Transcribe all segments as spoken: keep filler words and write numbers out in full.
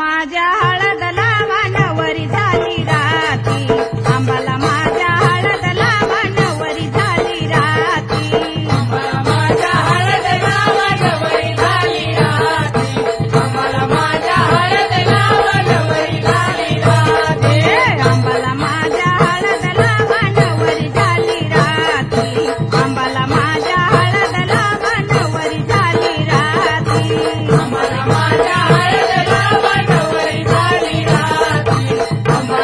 माझ्या हळद लावणवरी झाली राती, आंबाला माझ्या हळद लावणवरी झाली राती, आंबाला माझ्या हळद लावणवरी झाली राती, आंबाला माझ्या हळद लावणवरी झाली राती, आंबाला माझ्या हळद लावणवरी झाली राती, आंबाला माझ्या हळद लावणवरी झाली राती, आंबाला माझ्या हळद लावणवरी झाली राती, आंबाला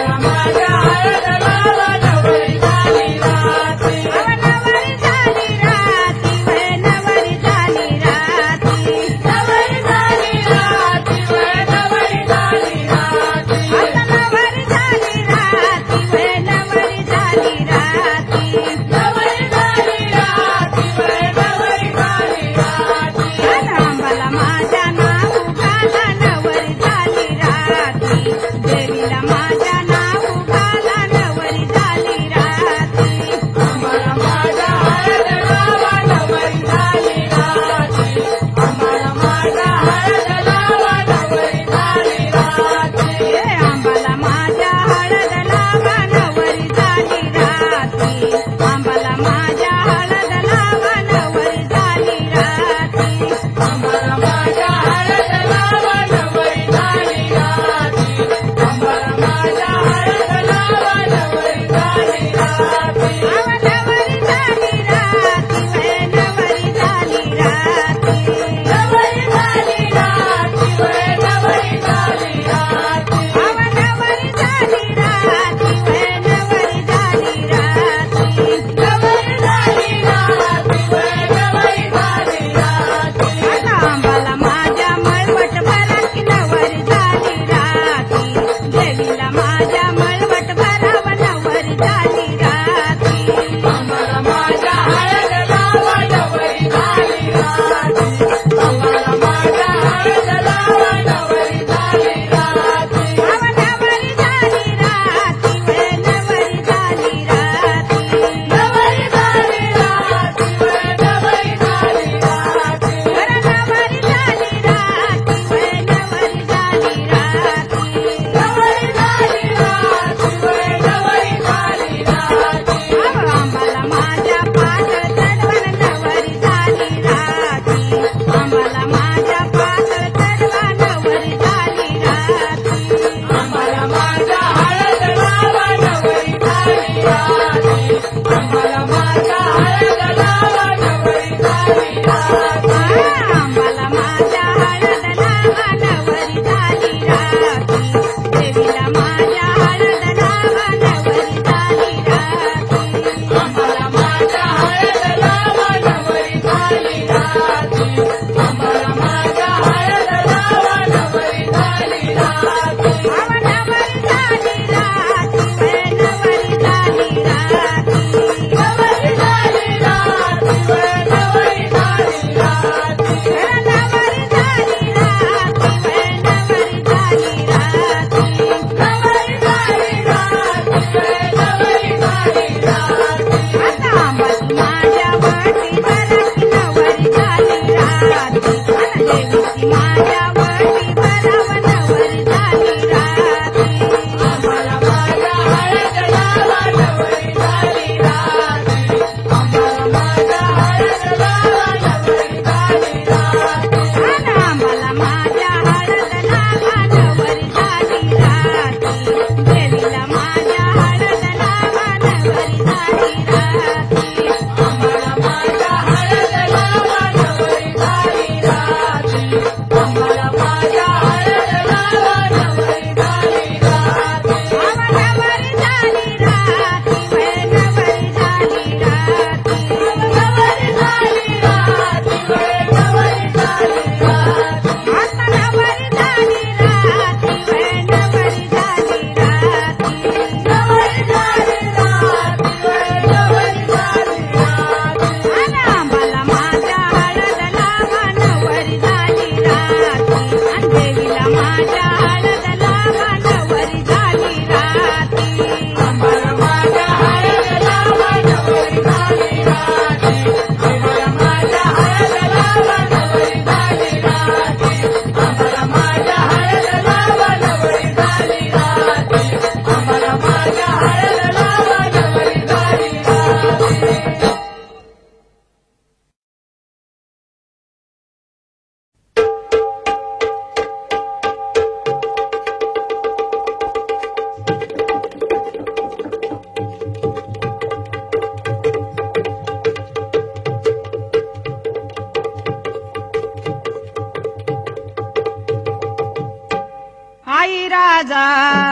माझा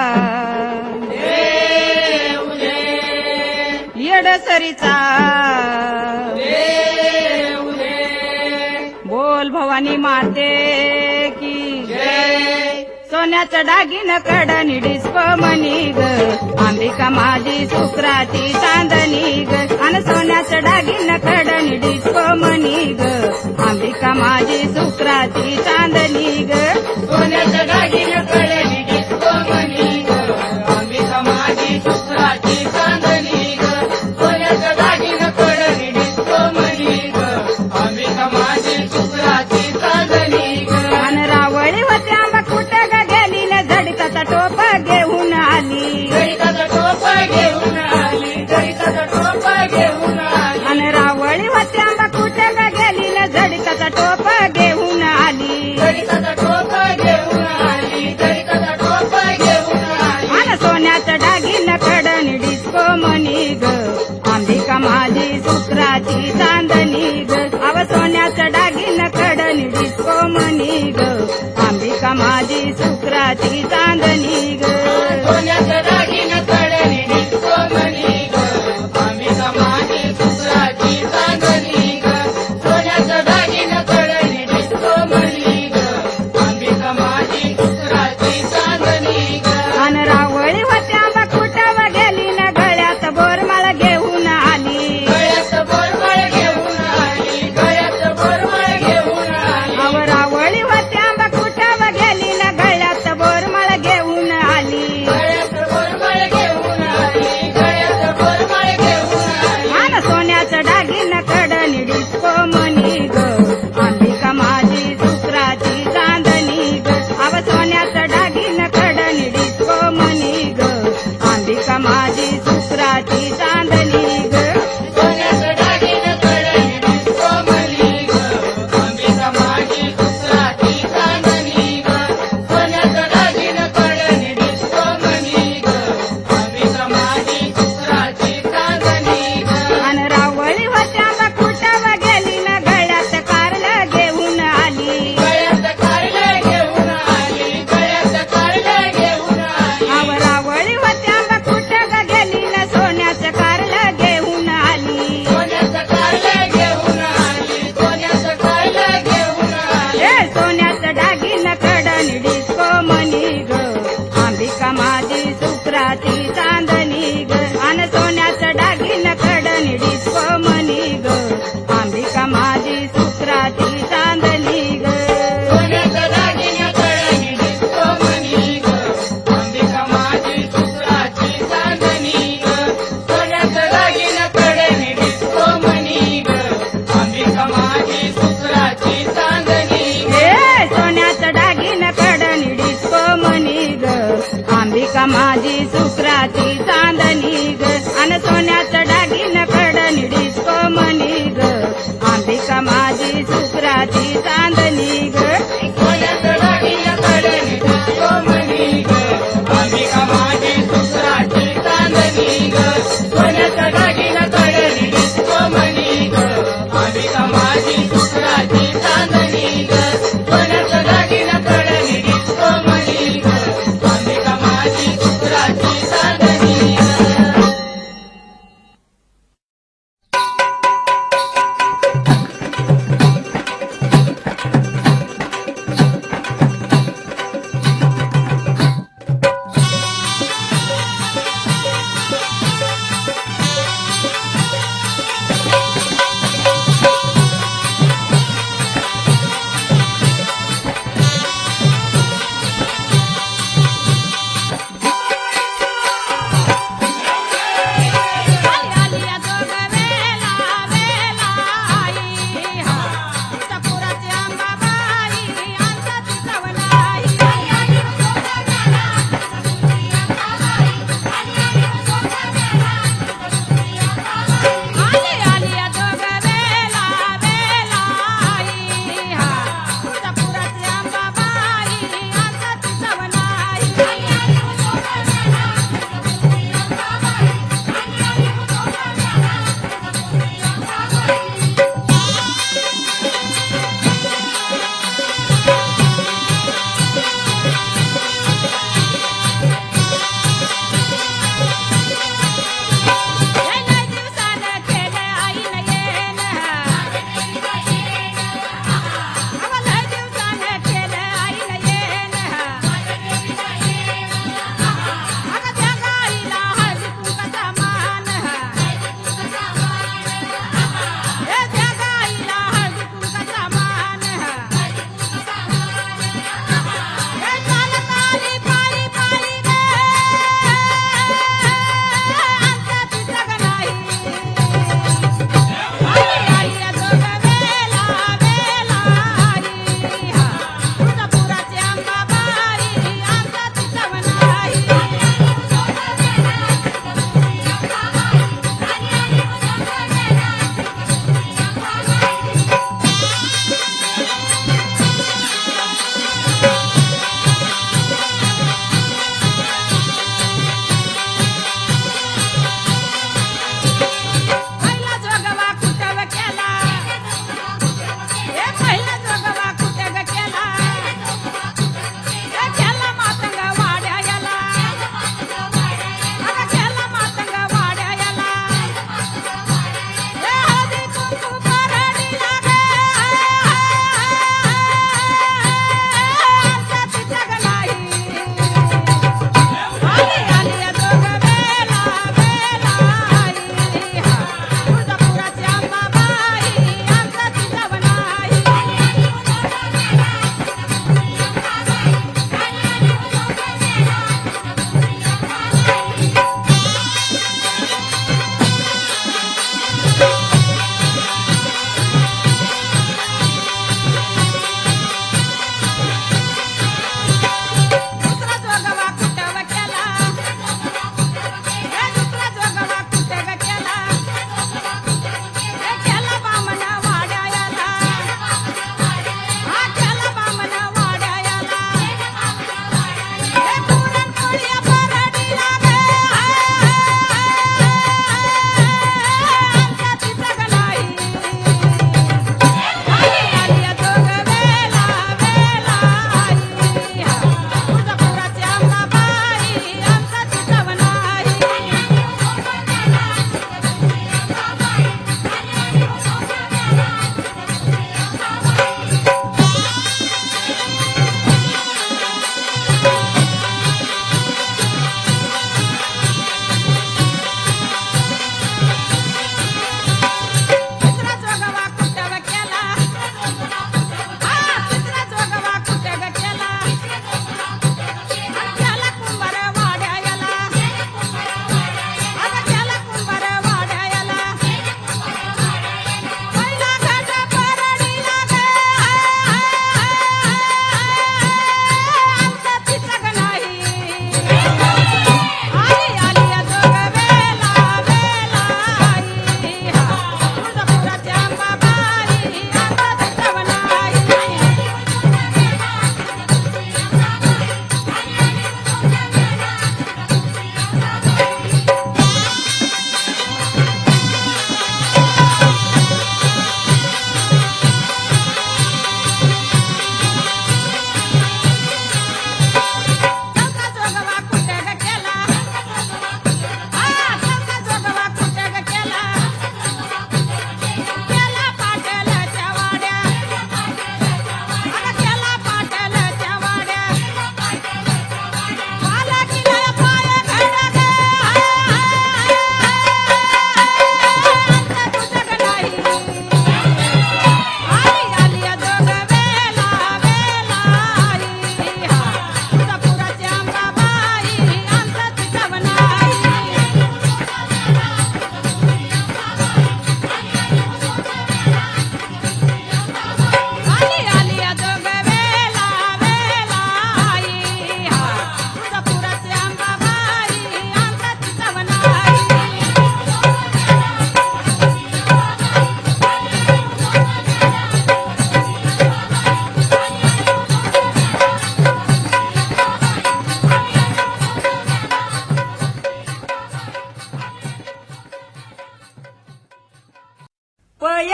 देव दे येडसरीचा देव दे बोल भवानी माते की जय सोन्याचं डागिन कडणी डिस्को मनी ग अंबिका माझी शुक्राची चांदणी ग अन सोन्याचं डागिन कडणी डिस्को मनी ग अंबिका माझी शुक्राची चांदणी ग सोन्याचं दागिनं कळली डिस्को मनी ग अंबिका माझी शुक्राची चांदणी ग सोन्याचं दागिनं कळली डिस्को मनी ग अंबिका माझी शुक्राची चांदणी ग अन रावळी होती आंबा कुठं ग गेली न झडकाचा टोप घेऊन आली गणिताचा टोपा घेऊन आली गणिताचा टोपा घेऊन आली अन रावळी होती आंबा कुठं ग गेली न झडकाचा टोप घेऊन आली गणिताचा टोपा घेऊन आली गणिताचा टोपा घेऊन आली अन सोन्याचं डागिन कडणी डिस्को मनी ग अंबिका माझी शुक्राची चांदणी ग अव सोन्याचं डागिन कडणी डिस्को मनी ग अंबिका माझी शुक्राची चांदणी ग सोन्याचं दागिनं कळली डिस्को मनी ग अंबिका माझी शुक्राची चांदणी ग सोन्याचं दागिनं कळली डिस्को मनी ग अंबिका माझी शुक्राची चांदणी ग अन रावळी होती आंबा कुठं गेली न गळ्यात बोरमाळ घेऊन आली गळ्यात बोरमाळ घेऊन आली गळ्यात बोरमाळ घेऊन आली अव रावळी होती आंबा कुठं गेली न गळ्यात बोरमाळ घेऊन आली गळ्यात बोरमाळ घेऊन आली गळ्यात बोरमाळ घेऊन आली अन सोन्याचं डागिन कडणी डिस्को मनी ग अंबिका माझी शुक्राची चांदणी ग अव सोन्याचं डागिन कडणी डिस्को मनी ग अंबिका माझी शुक्राची चांदणी ग सोन्याचं दागिनं कळली डिस्को मनी ग अंबिका माझी शुक्राची चांदणी ग सोन्याचं दागिनं कळली डिस्को मनी ग अंबिका माझी शुक्राची चांदणी ग अन रावळी होती आंबा कुठं गेली न गळ्यात कारलं घेऊन आली गळ्यात कारलं घेऊन आली गळ्यात कारलं घेऊन आली अव रावळी होती आंबा कुठं गेली न सोन्याचं कारलं घेऊन आली सोन्याचं कारलं घेऊन आली सोन्याचं कारलं घेऊन आली ए सोन्याचं डागिन कडणी डिस्को मनी ग अंबिका माझी शुक्राची चांदणी ग अन सोन्याचं डागिन कडणी डिस्को मनी ग अंबिका माझी शुक्राची चांदणी ग सोन्याचं दागिनं कळली डिस्को मनी ग अंबिका माझी शुक्राची चांदणी ग सोन्याचं दागिनं कळली डिस्को मनी ग अंबिका माझी शुक्राची चांदणी ग ए सोन्याचं डागिन कडणी डिस्को मनी ग अंबिका माझी शुक्राची चांदणी ग अन सोन्याचं डागिन कडणी डिस्को मनी ग अंबिका माझी शुक्राची चांदणी ग सोन्याचं दागिनं कळली डिस्को मनी ग अंबिका माझी शुक्राची चांदणी ग सोन्याचं दागिनं कळली डिस्को मनी ग अंबिका माझी शुक्राची चांदणी ग सोन्याचं दागिनं कळली डिस्को मनी ग अंबिका माझी शुक्राची चांदणी ग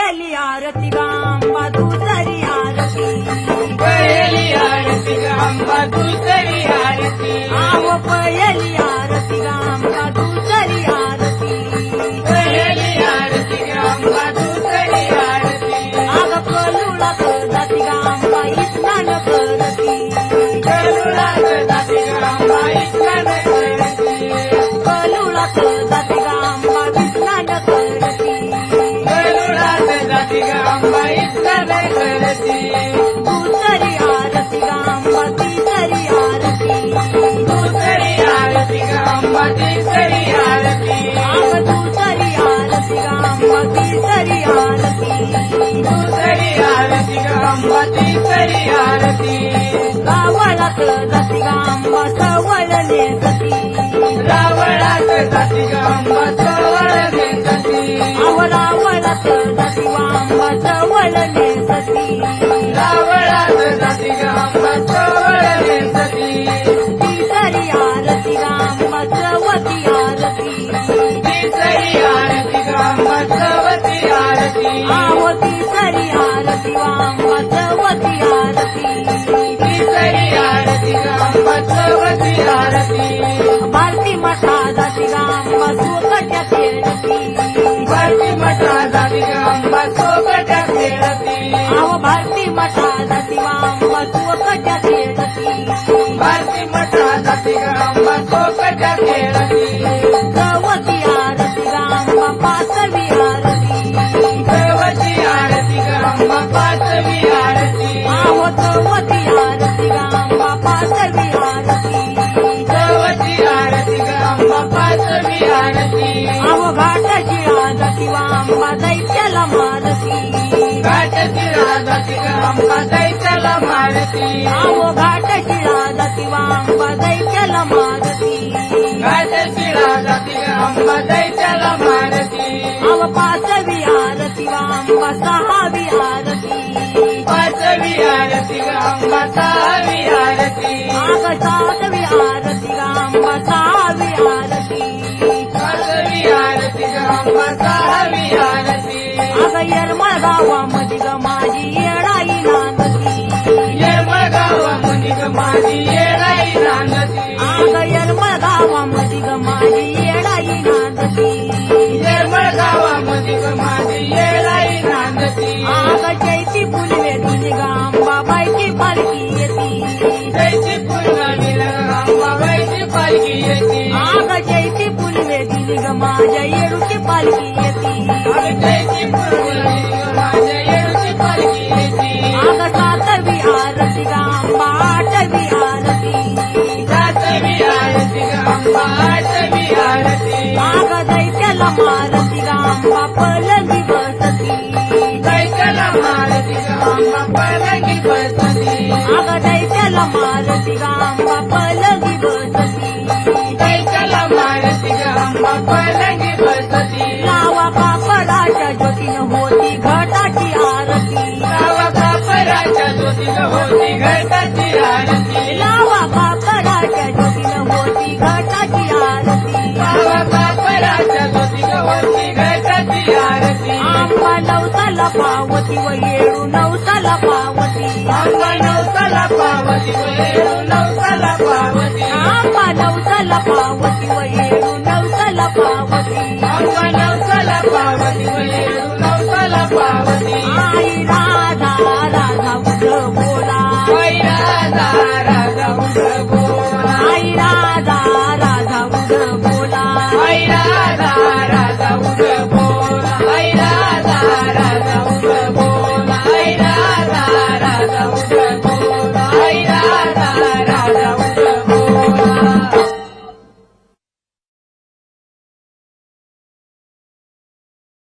पहिली आरती गांबा दुसरी आरती पहिली आरती गांबा दुसरी आरती आहो पहिली आरती गांबा दुसरी आरती पहिली आरती गांबा दुसरी आरती आग कलुळात जाती गांबा स्नान करती करुणात जाती गांबा स्नान करती कलुळात जाती गांबा स्नान करती करुणात जाती गांबा स्नान करती दुसरी आरती गांबा तिसरी आरती दुसरी आरती गांबा तिसरी आरती आग दुसरी आरती गांबा तिसरी आरती दुसरी आरती गांबा तिसरी आरती रावळात जाती गांबा सवळ नेसती रावणात जाती गांबा सवळ नेसती अहो रावळात जाती गांबा सवळ नेसती रावणात जाती गांबा सवळ नेसती तिसरी आरती गांबा चवती आरती तिसरी आरती गांबा चवती आरती अहो तिसरी आरती गांबा चवती आरती तिसरी आरती गांबा चवती आरती भारती मठा जाती गांबा सोकट्या खेळती भारती मठा जाती गांबा सोबत्या खेळती अहो भारती मठा जाती गांबा सोकट्या खेळती भारती मठा जाती गांबा सोबत्या खेळती चवती आरती गांबा पाचवी आरती चवती आरती गांबा पाचवी आरती अहो चवती आरती गांबा पाचवी आरती चवती आरती गांबा पाचवी आरती अहो घाट शिळा जाती गांबा दैत्याला मारती घाटची राजाती गांबा दैत्याला मारती अहो घाट शिळा जाती गांबा दैत्याला मारती घाटची राजाती गांबा दैत्याला मारती अहो पाचवी आरती गांबा सहावी आरती पाचवी आरती गांबा सहावी आरती आग सातवी आरती गांबा सहावी आरती पाचवी आरती गांबा सहावी आरती आग येरमळ गावामध्ये ग माझी येडाई नांदती येरमळ गावामध्ये ग माझी येडाई नांदती आग येरमळ गावामध्ये ग माझी येडाई नांदती येरमळ गावामध्ये ग माझी येडाई नांदती आग चैती फुलवे तुझी गांबा बाईची पालखी येती त्याची पूर्णमी गांबा वैची पालखी येते आग चैती फुलवे तुझी ग माझ्या येडूची पालखी येती त्याची पूर्णमी माझ्या येडूची पालखी येते आग सातवी आरती गांबा आठवी आरती सातवी आरती गांबा आठवी आरती आग दैत्याला मारती गांबा पलंगी बसती दैत्याला मारती गांबा पलंगी बसती आग दैत्याला मारती गांबा पलंगी बसती दैत्याला मारती गांबा पलंगी बसती लावा कापडाच्या ज्योतीनं होती घटाची आरती गावा कापराच्या ज्योतीनं होती घटाची आरती लावा कापडाच्या ज्योतीनं होती घटाची आरती गावा कापराच्या ज्योतीनं होती घटाची आरती आंबा नवसाला पावती व येळू नवसाला पावती आंबा नवसाला पावती वेळू नवसाला पावती आंबा नवसाला पावती व येळू नवसाला पावती